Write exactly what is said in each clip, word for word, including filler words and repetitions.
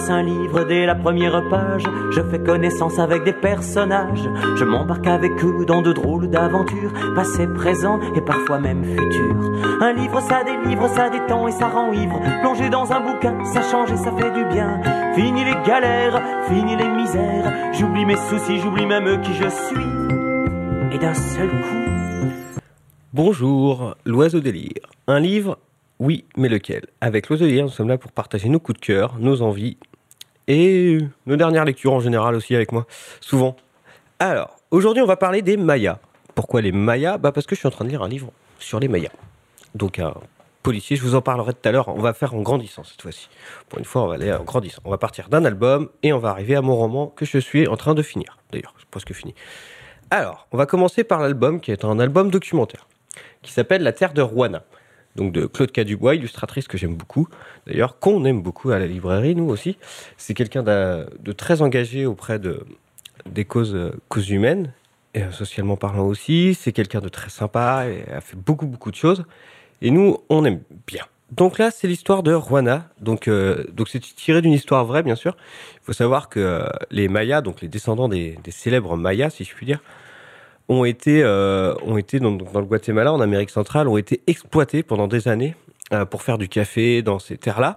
commence un livre dès la première page. Je fais connaissance avec des personnages. Je m'embarque avec eux dans de drôles d'aventures, passé, présent et parfois même futur. Un livre ça délivre, ça détend et ça rend ivre. Plonger dans un bouquin, ça change et ça fait du bien. Fini les galères, fini les misères. J'oublie mes soucis, j'oublie même qui je suis. Et d'un seul coup... Bonjour, l'Oiseau des Lyres. Un livre, oui, mais lequel ? Avec l'Oiseau des Lyres, nous sommes là pour partager nos coups de cœur, nos envies et nos dernières lectures en général aussi avec moi, souvent. Alors, aujourd'hui, on va parler des Mayas. Pourquoi les Mayas ? Bah parce que je suis en train de lire un livre sur les Mayas. Donc, un policier, je vous en parlerai tout à l'heure. On va faire en grandissant cette fois-ci. Pour une fois, on va aller en grandissant. On va partir d'un album et on va arriver à mon roman que je suis en train de finir. D'ailleurs, c'est presque fini. Alors, on va commencer par l'album qui est un album documentaire, qui s'appelle La Terre de Roanna, donc de Claude Cadubois, illustratrice que j'aime beaucoup, d'ailleurs, qu'on aime beaucoup à la librairie, nous aussi. C'est quelqu'un de, de très engagé auprès de, des causes, causes humaines, et socialement parlant aussi. C'est quelqu'un de très sympa, et a fait beaucoup, beaucoup de choses, et nous, on aime bien. Donc là, c'est l'histoire de Roanna, donc, euh, donc c'est tiré d'une histoire vraie, bien sûr. Il faut savoir que euh, les Mayas, donc les descendants des, des célèbres Mayas, si je puis dire, ont été, euh, ont été dans, dans le Guatemala, en Amérique centrale, ont été exploités pendant des années euh, pour faire du café dans ces terres-là.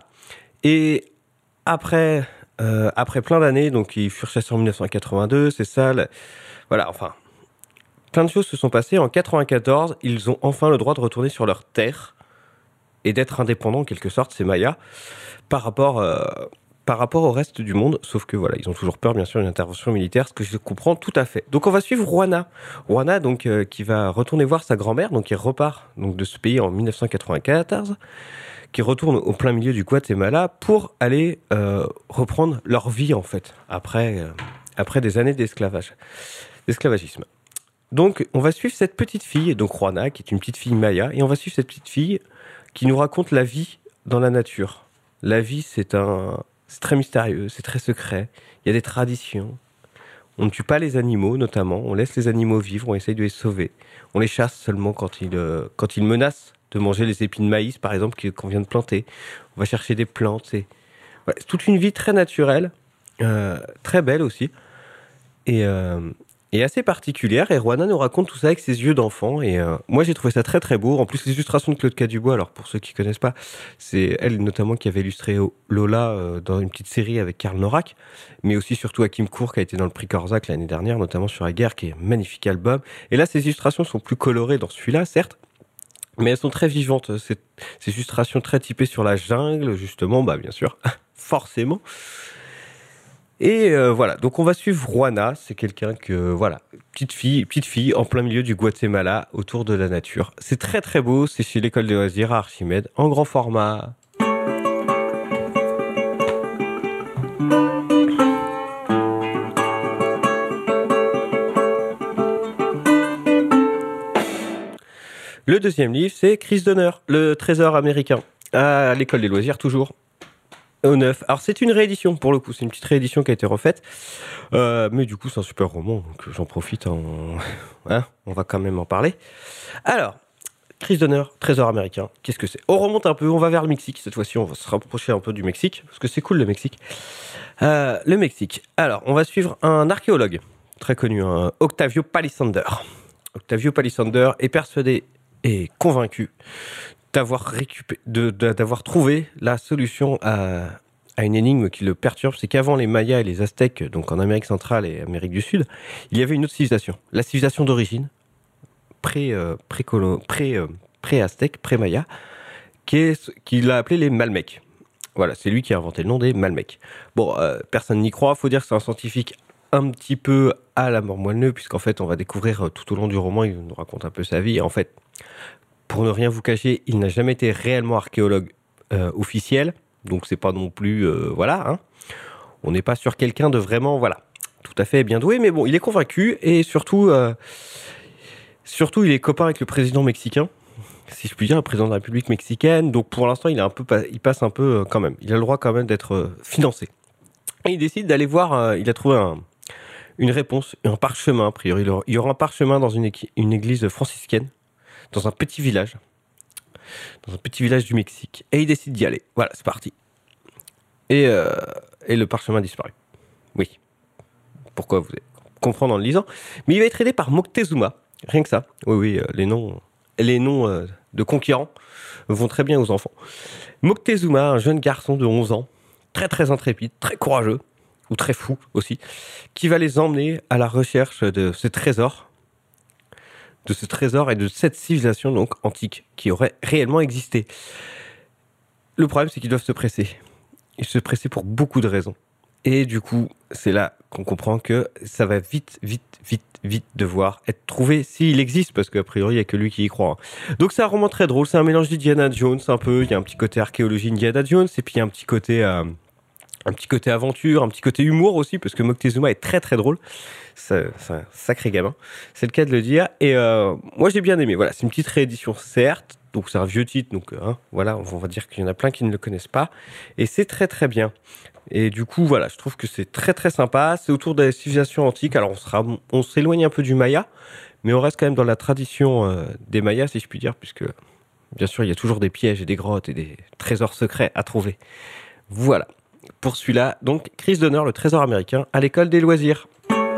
Et après, euh, après plein d'années, donc ils furent chassés en dix-neuf cent quatre-vingt-deux, c'est ça. Le, voilà, enfin, plein de choses se sont passées. En quatre-vingt-quatorze, ils ont enfin le droit de retourner sur leur terre et d'être indépendants en quelque sorte, ces Mayas, par rapport... Euh, par rapport au reste du monde, sauf que voilà, ils ont toujours peur, bien sûr, d'une intervention militaire, ce que je comprends tout à fait. Donc on va suivre Roanna. Roanna, donc, euh, qui va retourner voir sa grand-mère, donc qui repart donc, de ce pays en dix-neuf cent quatre-vingt-quatorze, qui retourne au plein milieu du Guatemala pour aller euh, reprendre leur vie, en fait, après, euh, après des années d'esclavage, d'esclavagisme. Donc on va suivre cette petite fille, donc Roanna, qui est une petite fille maya, et on va suivre cette petite fille qui nous raconte la vie dans la nature. La vie, c'est un... C'est très mystérieux, c'est très secret. Il y a des traditions. On ne tue pas les animaux, notamment. On laisse les animaux vivre, on essaye de les sauver. On les chasse seulement quand ils, euh, quand ils menacent de manger les épis de maïs, par exemple, qu'on vient de planter. On va chercher des plantes. Et... Voilà, c'est toute une vie très naturelle, euh, très belle aussi, et, euh, et assez particulière. Et Roanna nous raconte tout ça avec ses yeux d'enfant. Et euh, moi, j'ai trouvé ça très très beau. En plus, les illustrations de Claude Cadubois, alors pour ceux qui ne connaissent pas, c'est elle notamment qui avait illustré Lola euh, dans une petite série avec Karl Norak, mais aussi surtout Hakim Cour qui a été dans le prix Corsac l'année dernière, notamment sur la guerre, qui est un magnifique album. Et là, ces illustrations sont plus colorées dans celui-là, certes, mais elles sont très vivantes. C'est, ces illustrations très typées sur la jungle, justement, bah bien sûr, forcément. Et euh, voilà, donc on va suivre Roanna, c'est quelqu'un que, voilà, petite fille, petite fille en plein milieu du Guatemala, autour de la nature. C'est très très beau, c'est chez l'école des loisirs à Archimède, en grand format. Le deuxième livre, c'est Chris Donner, le trésor américain, à l'école des loisirs toujours. Au neuf. Alors c'est une réédition pour le coup, c'est une petite réédition qui a été refaite, euh, mais du coup c'est un super roman, donc j'en profite, en... hein, on va quand même en parler. Alors, Chris Donner, trésor américain, qu'est-ce que c'est ? On remonte un peu, on va vers le Mexique, cette fois-ci on va se rapprocher un peu du Mexique, parce que c'est cool le Mexique. Euh, le Mexique, alors on va suivre un archéologue très connu, un Octavio Palisander. Octavio Palisander est persuadé et convaincu d'avoir récupéré, de, de, d'avoir trouvé la solution à, à une énigme qui le perturbe, c'est qu'avant les Mayas et les Aztèques, donc en Amérique centrale et Amérique du Sud, il y avait une autre civilisation, la civilisation d'origine, pré, euh, pré-colo, pré, euh, pré-aztèque, pré-maya, qui est, qu'il a appelé les Malmecs. Voilà, c'est lui qui a inventé le nom des Malmecs. Bon, euh, personne n'y croit, faut dire que c'est un scientifique un petit peu à la mort moelleux, puisqu'en fait, on va découvrir tout au long du roman, il nous raconte un peu sa vie, et en fait, pour ne rien vous cacher, il n'a jamais été réellement archéologue euh, officiel, donc c'est pas non plus, euh, voilà, hein. On n'est pas sur quelqu'un de vraiment, voilà, tout à fait bien doué, mais bon, il est convaincu, et surtout, euh, surtout, il est copain avec le président mexicain, si je puis dire, le président de la République mexicaine, donc pour l'instant, il, est un peu, il passe un peu euh, quand même, il a le droit quand même d'être euh, financé. Et il décide d'aller voir, euh, il a trouvé un, une réponse, un parchemin, a priori, il y aura un parchemin dans une, une église franciscaine, dans un petit village, dans un petit village du Mexique, et il décide d'y aller. Voilà, c'est parti. et, euh, et le parchemin a disparu. Oui. Pourquoi vous allez comprendre en le lisant. Mais il va être aidé par Moctezuma. Rien que ça. Oui, oui, euh, les noms, les noms euh, de conquérants vont très bien aux enfants. Moctezuma, un jeune garçon de onze ans, très très intrépide, très courageux, ou très fou aussi, qui va les emmener à la recherche de ce trésor, de ce trésor et de cette civilisation donc antique qui aurait réellement existé. Le problème, c'est qu'ils doivent se presser. Ils se presser pour beaucoup de raisons. Et du coup, c'est là qu'on comprend que ça va vite, vite, vite, vite devoir être trouvé s'il existe, parce qu'a priori, il n'y a que lui qui y croit. Donc c'est un roman très drôle, c'est un mélange d'Indiana Jones un peu, il y a un petit côté archéologie Indiana Jones, et puis il y a un petit côté, euh, un petit côté aventure, un petit côté humour aussi, parce que Moctezuma est très très drôle. C'est, c'est un sacré gamin, c'est le cas de le dire. Et euh, moi j'ai bien aimé, voilà, c'est une petite réédition certes, donc c'est un vieux titre, donc hein, voilà, on va dire qu'il y en a plein qui ne le connaissent pas, et c'est très très bien. Et du coup, voilà, je trouve que c'est très très sympa. C'est autour des civilisations antiques. Alors, on, sera, on s'éloigne un peu du Maya, mais on reste quand même dans la tradition euh, des Mayas, si je puis dire, puisque, bien sûr, il y a toujours des pièges et des grottes et des trésors secrets à trouver. Voilà, pour celui-là. Donc, Chris Donner, le trésor américain, à l'école des loisirs.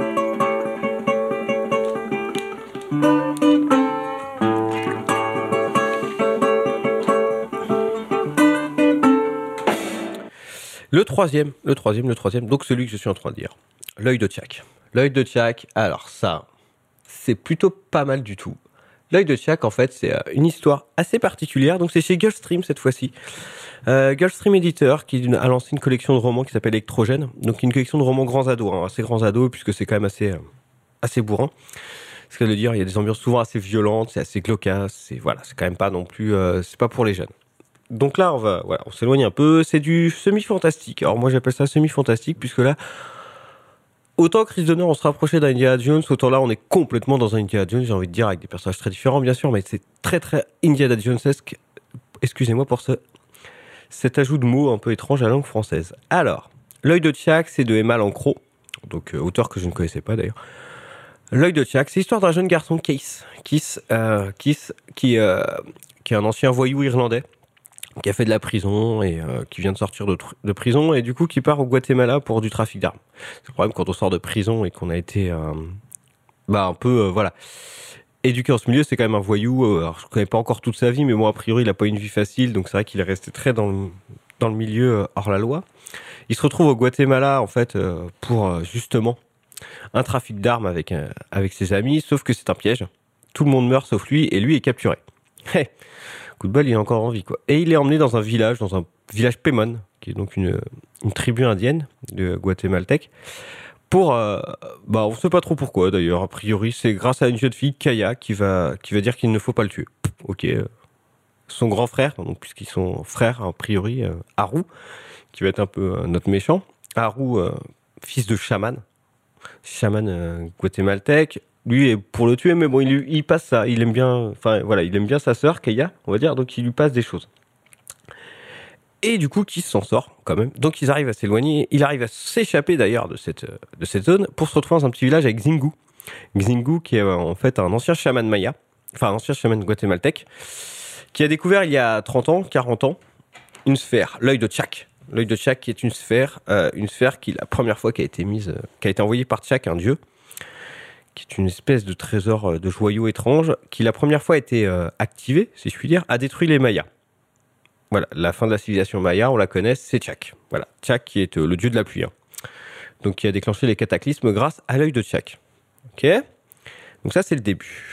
Le troisième, le troisième, le troisième, donc celui que je suis en train de dire. L'œil de Tchak. L'œil de Tchak, alors ça, c'est plutôt pas mal du tout. L'œil de Tchak, en fait, c'est une histoire assez particulière. Donc c'est chez Gulfstream cette fois-ci. Euh, Gulfstream Editor, qui a lancé une collection de romans qui s'appelle Electrogène. Donc une collection de romans grands ados, hein, assez grands ados, puisque c'est quand même assez, euh, assez bourrin. Ce qu'elle veut dire, il y a des ambiances souvent assez violentes, c'est assez glauque, c'est voilà, c'est quand même pas non plus, euh, c'est pas pour les jeunes. Donc là, on va, voilà, on s'éloigne un peu. C'est du semi-fantastique. Alors moi, j'appelle ça semi-fantastique puisque là, autant Chris Donner, on se rapprochait d'un Indiana Jones, autant là, on est complètement dans un Indiana Jones. J'ai envie de dire avec des personnages très différents, bien sûr, mais c'est très très Indiana Jonesesque. Excusez-moi pour ce cet ajout de mots un peu étrange à la langue française. Alors, l'œil de Tchak, c'est de Emma Lancro, donc euh, auteur que je ne connaissais pas d'ailleurs. L'œil de Tchak, c'est l'histoire d'un jeune garçon, Keith, Keith, euh, Keith qui, euh, qui est un ancien voyou irlandais, qui a fait de la prison et euh, qui vient de sortir de, tr- de prison et du coup qui part au Guatemala pour du trafic d'armes. C'est le problème quand on sort de prison et qu'on a été euh, bah un peu euh, voilà éduqué en ce milieu, c'est quand même un voyou. Euh, alors je connais pas encore toute sa vie, mais moi a priori il a pas une vie facile, donc c'est vrai qu'il est resté très dans le, dans le milieu euh, hors la loi. Il se retrouve au Guatemala en fait euh, pour euh, justement un trafic d'armes avec euh, avec ses amis, sauf que c'est un piège. Tout le monde meurt sauf lui et lui est capturé. Coup de bol, il est encore en vie, quoi. Et il est emmené dans un village, dans un village Pemon, qui est donc une, une tribu indienne de guatémaltèque, pour, euh, bah, on sait pas trop pourquoi, d'ailleurs. A priori, c'est grâce à une jeune fille, Kaya, qui va, qui va dire qu'il ne faut pas le tuer. Ok. Son grand frère, donc, puisqu'ils sont frères, a priori, euh, Haru, qui va être un peu euh, notre méchant. Haru, euh, fils de chaman, chaman euh, guatémaltèque, lui est pour le tuer, mais bon, il, il passe ça. Il aime bien, enfin voilà, il aime bien sa sœur Kaya, on va dire, donc il lui passe des choses. Et du coup, qui s'en sort quand même. Donc ils arrivent à s'éloigner. Il arrive à s'échapper d'ailleurs de cette de cette zone pour se retrouver dans un petit village avec Xingu. Xingu, qui est en fait un ancien chaman maya, enfin un ancien chaman guatémaltèque, qui a découvert il y a trente ans, quarante ans, une sphère, l'œil de Tchak. L'œil de Tchak, qui est une sphère, euh, une sphère qui la première fois qui a été mise, euh, qui a été envoyée par Tchak, un dieu, qui est une espèce de trésor de joyau étrange, qui la première fois a été euh, activé, si je puis dire, a détruit les Mayas. Voilà, la fin de la civilisation Maya, on la connaît, c'est Tchak. Voilà, Tchak qui est euh, le dieu de la pluie. Hein. Donc qui a déclenché les cataclysmes grâce à l'œil de Tchak. Ok ? Donc ça, c'est le début.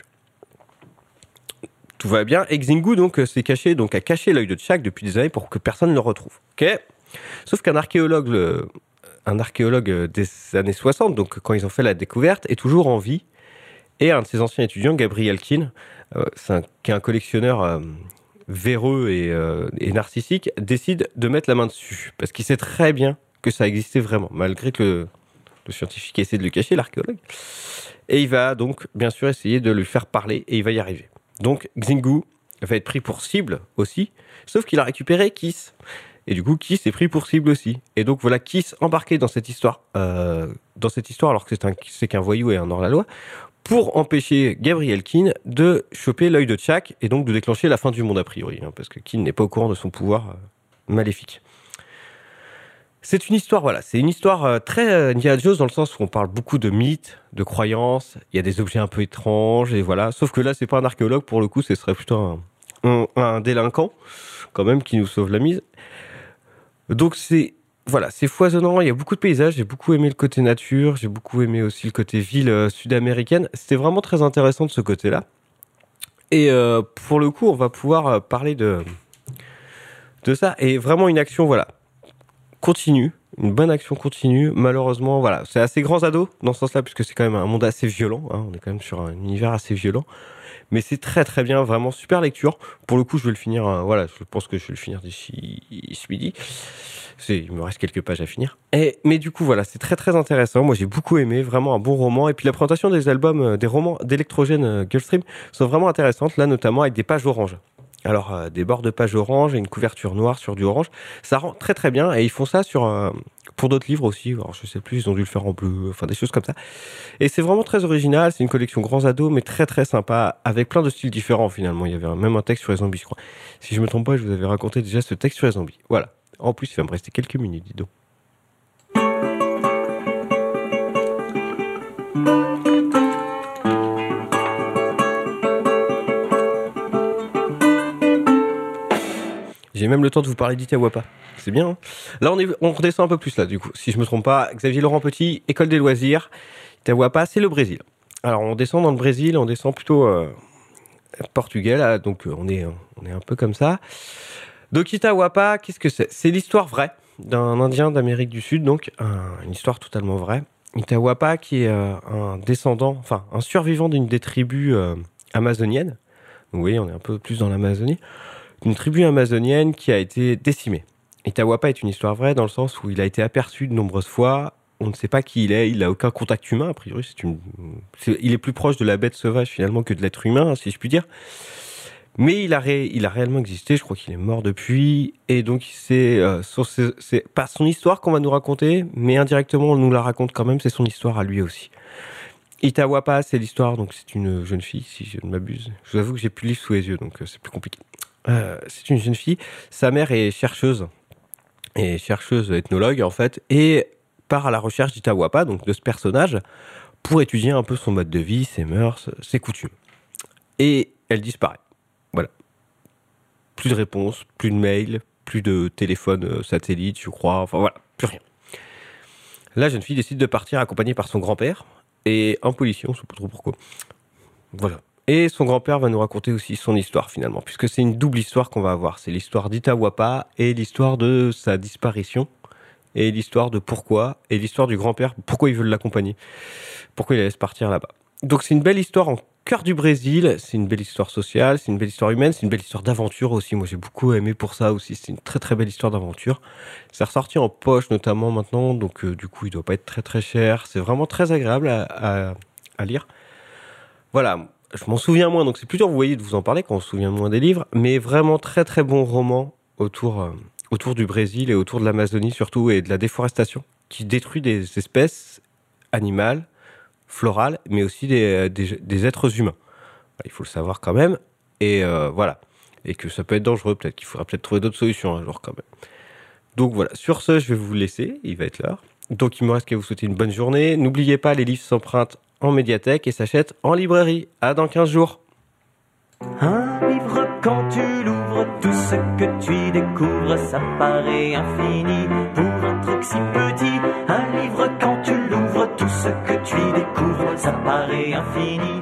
Tout va bien. Et Xingu, donc, s'est caché, donc, a caché l'œil de Tchak depuis des années pour que personne ne le retrouve. Ok ? Sauf qu'un archéologue... Le, un archéologue des années soixante, donc quand ils ont fait la découverte, est toujours en vie. Et un de ses anciens étudiants, Gabriel Keane, euh, c'est un, qui est un collectionneur euh, véreux et, euh, et narcissique, décide de mettre la main dessus. Parce qu'il sait très bien que ça existait vraiment, malgré que le, le scientifique essaie de le cacher, l'archéologue. Et il va donc, bien sûr, essayer de lui faire parler, et il va y arriver. Donc, Xingu va être pris pour cible aussi, sauf qu'il a récupéré Kiss. Et du coup, Kiss est pris pour cible aussi. Et donc voilà, Kiss embarqué dans cette histoire, euh, dans cette histoire, alors que c'est, un, c'est qu'un voyou et un hors-la-loi, pour empêcher Gabriel Keane de choper l'œil de Tchak et donc de déclencher la fin du monde a priori, hein, parce que Keane n'est pas au courant de son pouvoir euh, maléfique. C'est une histoire, voilà, c'est une histoire euh, très euh, Indiana Jones dans le sens où on parle beaucoup de mythes, de croyances, il y a des objets un peu étranges, et voilà. Sauf que là, c'est pas un archéologue, pour le coup, ce serait plutôt un, un, un délinquant, quand même, qui nous sauve la mise. Donc c'est, voilà, c'est foisonnant, il y a beaucoup de paysages, j'ai beaucoup aimé le côté nature, j'ai beaucoup aimé aussi le côté ville euh, sud-américaine. C'était vraiment très intéressant de ce côté-là. Et euh, pour le coup, on va pouvoir euh, parler de, de ça, et vraiment une action, voilà, continue, une bonne action continue. Malheureusement, voilà, c'est assez grands ados dans ce sens-là, puisque c'est quand même un monde assez violent, hein, on est quand même sur un univers assez violent, mais c'est très très bien, vraiment super lecture. Pour le coup, je vais le finir, euh, voilà, je pense que je vais le finir d'ici ce midi. C'est, il me reste quelques pages à finir. Et, mais du coup, voilà, c'est très très intéressant. Moi, j'ai beaucoup aimé, vraiment un bon roman. Et puis la présentation des albums, euh, des romans d'Electrogène euh, Gulfstream sont vraiment intéressantes, là notamment avec des pages oranges. Alors, euh, des bords de page orange et une couverture noire sur du orange, ça rend très très bien. Et ils font ça sur euh, pour d'autres livres aussi. Alors, je sais plus, ils ont dû le faire en bleu, enfin des choses comme ça. Et c'est vraiment très original. C'est une collection grands ados, mais très très sympa, avec plein de styles différents finalement. Il y avait un, même un texte sur les zombies, je crois. Si je me trompe pas, je vous avais raconté déjà ce texte sur les zombies. Voilà. En plus, il va me rester quelques minutes, dis donc. J'ai même le temps de vous parler d'Itahuapa. C'est bien, hein. Là, on, est, on redescend un peu plus, là, du coup. Si je me trompe pas, Xavier Laurent Petit, École des loisirs. Itahuapa, c'est le Brésil. Alors, on descend dans le Brésil, on descend plutôt euh, portugais, là. Donc, euh, on, est, on est un peu comme ça. Donc, Itahuapa, qu'est-ce que c'est? C'est l'histoire vraie d'un Indien d'Amérique du Sud, donc un, une histoire totalement vraie. Itahuapa, qui est euh, un descendant, enfin, un survivant d'une des tribus euh, amazoniennes. Donc, vous voyez, on est un peu plus dans l'Amazonie. Une tribu amazonienne qui a été décimée. Itahuapa est une histoire vraie dans le sens où il a été aperçu de nombreuses fois. On ne sait pas qui il est, il n'a aucun contact humain, a priori. C'est une... c'est... Il est plus proche de la bête sauvage finalement que de l'être humain, si je puis dire. Mais il a, ré... il a réellement existé, je crois qu'il est mort depuis. Et donc c'est, euh, c'est... c'est pas son histoire qu'on va nous raconter, mais indirectement on nous la raconte quand même, c'est son histoire à lui aussi. Itahuapa, c'est l'histoire, donc c'est une jeune fille, si je ne m'abuse. Je vous avoue que j'ai plus le livre sous les yeux, donc euh, c'est plus compliqué. Euh, c'est une jeune fille. Sa mère est chercheuse, et chercheuse ethnologue en fait, et part à la recherche d'Itahuapa, donc de ce personnage, pour étudier un peu son mode de vie, ses mœurs, ses coutumes. Et elle disparaît. Voilà. Plus de réponses, plus de mails, plus de téléphone satellite, je crois. Enfin voilà, plus rien. La jeune fille décide de partir accompagnée par son grand-père et un policier, on ne sait pas trop pourquoi. Voilà. Et son grand-père va nous raconter aussi son histoire finalement, puisque c'est une double histoire qu'on va avoir. C'est l'histoire d'Itahuapa et l'histoire de sa disparition, et l'histoire de pourquoi, et l'histoire du grand-père, pourquoi ils veulent l'accompagner, pourquoi il la laisse partir là-bas. Donc c'est une belle histoire en cœur du Brésil, c'est une belle histoire sociale, c'est une belle histoire humaine, c'est une belle histoire d'aventure aussi. Moi j'ai beaucoup aimé pour ça aussi, c'est une très très belle histoire d'aventure. C'est ressorti en poche notamment maintenant, donc euh, du coup il doit pas être très très cher. C'est vraiment très agréable à, à, à lire. Voilà. Je m'en souviens moins, donc c'est plus dur, vous voyez, de vous en parler quand on se souvient moins des livres, mais vraiment très très bon roman autour, euh, autour du Brésil et autour de l'Amazonie surtout, et de la déforestation, qui détruit des espèces animales, florales, mais aussi des, des, des êtres humains. Il faut le savoir quand même, et euh, voilà. Et que ça peut être dangereux, peut-être qu'il faudra peut-être trouver d'autres solutions un jour quand même. Donc voilà, sur ce, je vais vous laisser, il va être l'heure. Donc il me reste qu'à vous souhaiter une bonne journée. N'oubliez pas, les livres s'empruntent en médiathèque et s'achètent en librairie. À dans quinze jours. Un livre, quand tu l'ouvres, tout ce que tu y découvres, ça paraît infini pour un truc si petit. Un livre, quand tu l'ouvres, tout ce que tu y découvres, ça paraît infini.